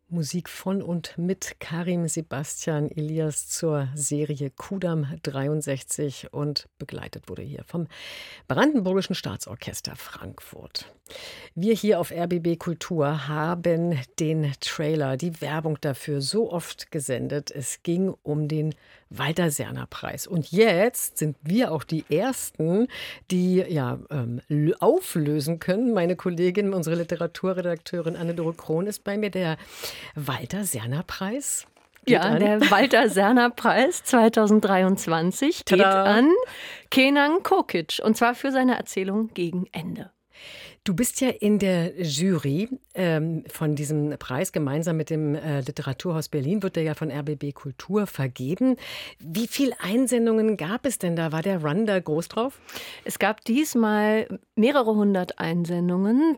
Musik von und mit Karim Sebastian Elias zur Serie Kudam 63 und begleitet wurde hier vom Brandenburgischen Staatsorchester Frankfurt. Wir hier auf RBB Kultur haben den Trailer, die Werbung dafür so oft gesendet. Es ging um den Walter-Serner-Preis. Und jetzt sind wir auch die Ersten, die auflösen können. Meine Kollegin, unsere Literaturredakteurin Anne-Dore Krohn ist bei mir. Der Walter-Serner-Preis geht an. Der Walter-Serner-Preis 2023 geht an Kenan Kokic. Und zwar für seine Erzählung Gegen Ende. Du bist ja in der Jury von diesem Preis. Gemeinsam mit dem Literaturhaus Berlin wird der ja von RBB Kultur vergeben. Wie viele Einsendungen gab es denn da? War der Run da groß drauf? Es gab diesmal mehrere hundert Einsendungen,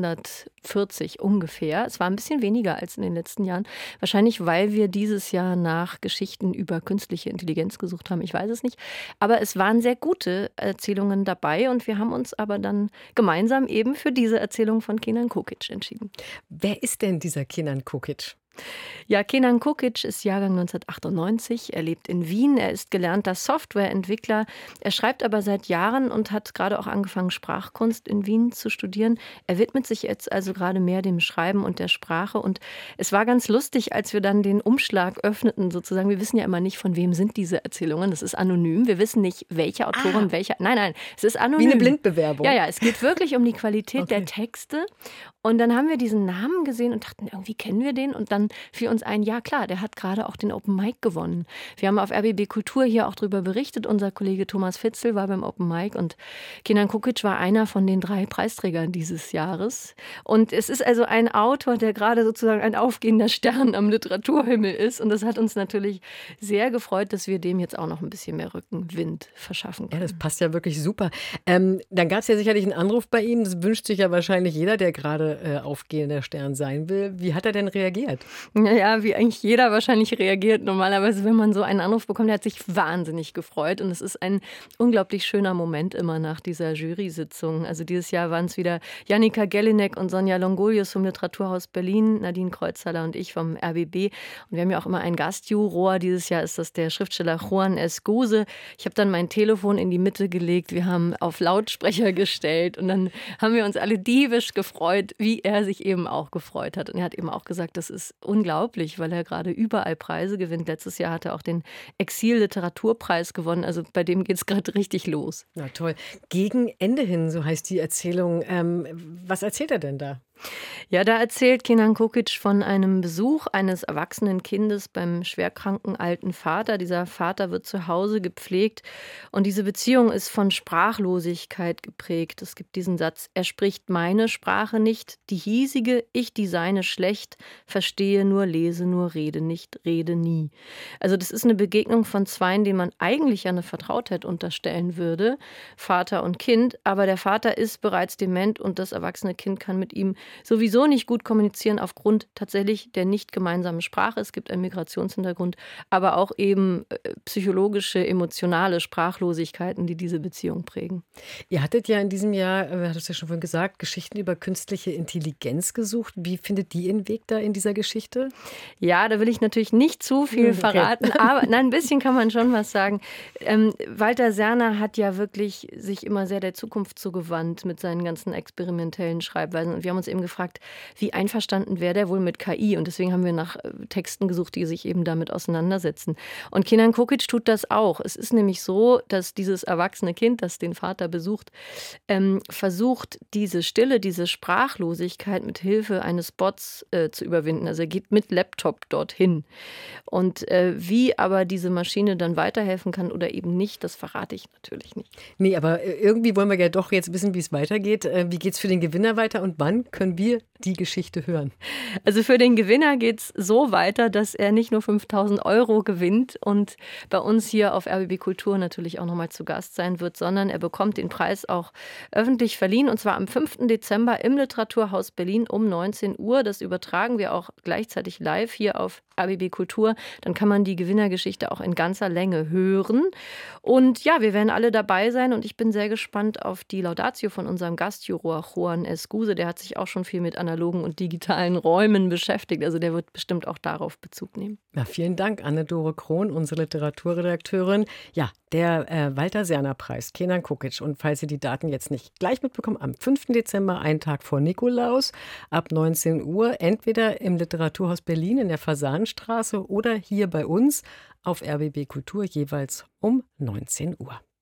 340 ungefähr. Es war ein bisschen weniger als in den letzten Jahren. Wahrscheinlich, weil wir dieses Jahr nach Geschichten über künstliche Intelligenz gesucht haben. Ich weiß es nicht. Aber es waren sehr gute Erzählungen dabei und wir haben uns aber dann gemeinsam eben für diese Erzählung von Kenan Kokic entschieden. Wer ist denn dieser Kenan Kokic? Ja, Kenan Kokic ist Jahrgang 1998. Er lebt in Wien. Er ist gelernter Softwareentwickler. Er schreibt aber seit Jahren und hat gerade auch angefangen, Sprachkunst in Wien zu studieren. Er widmet sich jetzt also gerade mehr dem Schreiben und der Sprache. Und es war ganz lustig, als wir dann den Umschlag öffneten, sozusagen. Wir wissen ja immer nicht, von wem sind diese Erzählungen. Das ist anonym. Wir wissen nicht, welche Autorin, welcher. Nein, es ist anonym. Wie eine Blindbewerbung. Ja, es geht wirklich um die Qualität der Texte. Und dann haben wir diesen Namen gesehen und dachten, irgendwie kennen wir den. Und dann fiel uns ein, ja klar, der hat gerade auch den Open Mic gewonnen. Wir haben auf RBB Kultur hier auch darüber berichtet. Unser Kollege Thomas Fitzel war beim Open Mic und Kenan Kokic war einer von den 3 Preisträgern dieses Jahres. Und es ist also ein Autor, der gerade sozusagen ein aufgehender Stern am Literaturhimmel ist. Und das hat uns natürlich sehr gefreut, dass wir dem jetzt auch noch ein bisschen mehr Rückenwind verschaffen können. Ja, das passt ja wirklich super. Dann gab es ja sicherlich einen Anruf bei ihm. Das wünscht sich ja wahrscheinlich jeder, der gerade aufgehender Stern sein will. Wie hat er denn reagiert? Ja, wie eigentlich jeder wahrscheinlich reagiert normalerweise, wenn man so einen Anruf bekommt. Er hat sich wahnsinnig gefreut und es ist ein unglaublich schöner Moment immer nach dieser Jury-Sitzung. Also dieses Jahr waren es wieder Jannika Gellinek und Sonja Longolius vom Literaturhaus Berlin, Nadine Kreuzhaler und ich vom RBB. Und wir haben ja auch immer einen Gastjuror. Dieses Jahr ist das der Schriftsteller Juan S. Gose. Ich habe dann mein Telefon in die Mitte gelegt. Wir haben auf Lautsprecher gestellt und dann haben wir uns alle diebisch gefreut, wie er sich eben auch gefreut hat. Und er hat eben auch gesagt, das ist unglaublich, weil er gerade überall Preise gewinnt. Letztes Jahr hat er auch den Exil-Literaturpreis gewonnen. Also bei dem geht es gerade richtig los. Na toll. Gegen Ende hin, so heißt die Erzählung. Was erzählt er denn da? Ja, da erzählt Kenan Kokic von einem Besuch eines erwachsenen Kindes beim schwerkranken alten Vater. Dieser Vater wird zu Hause gepflegt und diese Beziehung ist von Sprachlosigkeit geprägt. Es gibt diesen Satz, er spricht meine Sprache nicht, die hiesige, ich die seine schlecht, verstehe nur, lese nur, rede nicht, rede nie. Also das ist eine Begegnung von Zweien, denen man eigentlich eine Vertrautheit unterstellen würde, Vater und Kind, aber der Vater ist bereits dement und das erwachsene Kind kann mit ihm sowieso nicht gut kommunizieren aufgrund tatsächlich der nicht gemeinsamen Sprache. Es gibt einen Migrationshintergrund, aber auch eben psychologische, emotionale Sprachlosigkeiten, die diese Beziehung prägen. Ihr hattet ja in diesem Jahr, hattest du ja schon vorhin gesagt, Geschichten über künstliche Intelligenz gesucht. Wie findet die ihren Weg da in dieser Geschichte? Ja, da will ich natürlich nicht zu viel verraten, aber ein bisschen kann man schon was sagen. Walter Serner hat ja wirklich sich immer sehr der Zukunft zugewandt mit seinen ganzen experimentellen Schreibweisen. Und wir haben uns eben gefragt, wie einverstanden wäre der wohl mit KI? Und deswegen haben wir nach Texten gesucht, die sich eben damit auseinandersetzen. Und Kenan Kokic tut das auch. Es ist nämlich so, dass dieses erwachsene Kind, das den Vater besucht, versucht, diese Stille, diese Sprachlosigkeit mit Hilfe eines Bots zu überwinden. Also er geht mit Laptop dorthin. Und wie aber diese Maschine dann weiterhelfen kann oder eben nicht, das verrate ich natürlich nicht. Nee, aber irgendwie wollen wir ja doch jetzt wissen, wie es weitergeht. Wie geht es für den Gewinner weiter und wann können wir die Geschichte hören? Also für den Gewinner geht es so weiter, dass er nicht nur 5.000 € gewinnt und bei uns hier auf RBB Kultur natürlich auch nochmal zu Gast sein wird, sondern er bekommt den Preis auch öffentlich verliehen und zwar am 5. Dezember im Literaturhaus Berlin um 19 Uhr. Das übertragen wir auch gleichzeitig live hier auf RBB Kultur. Dann kann man die Gewinnergeschichte auch in ganzer Länge hören. Und ja, wir werden alle dabei sein und ich bin sehr gespannt auf die Laudatio von unserem Gastjuror Juan Escuse. Der hat sich auch schon viel mit analogen und digitalen Räumen beschäftigt. Also der wird bestimmt auch darauf Bezug nehmen. Ja, vielen Dank, Anne-Dore Krohn, unsere Literaturredakteurin. Ja, der Walter-Serner-Preis, Kenan Kukic. Und falls Sie die Daten jetzt nicht gleich mitbekommen, am 5. Dezember, einen Tag vor Nikolaus, ab 19 Uhr, entweder im Literaturhaus Berlin in der Fasanenstraße oder hier bei uns auf RBB Kultur jeweils um 19 Uhr.